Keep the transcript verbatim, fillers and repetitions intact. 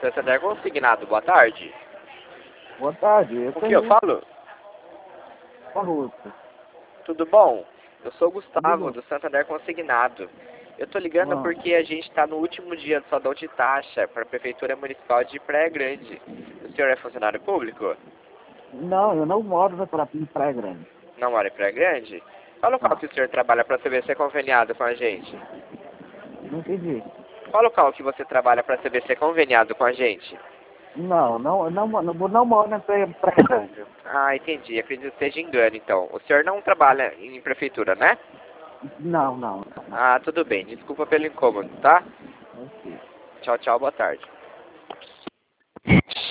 Santander Consignado, boa tarde. Boa tarde. Com que eu falo? Russo. Tudo bom? Eu sou o Tudo Gustavo, bom. do Santander Consignado. Eu tô ligando Ah. porque a gente tá no último dia do saldão de taxa para a Prefeitura Municipal de Praia Grande. O senhor é funcionário público? Não, eu não moro na pra- em Praia Grande. Não mora em Praia Grande? Qual local Não, que o senhor trabalha para saber se é conveniado com a gente? não entendi. Qual local que você trabalha para saber se é conveniado com a gente? Não, não, não, não, não moro na Praia, Praia Grande. Ah, entendi. Acredito que seja engano, então. O senhor não trabalha em prefeitura, né? Não, não, não. Ah, tudo bem. Desculpa pelo incômodo, tá? Ok. Tchau, tchau. Boa tarde.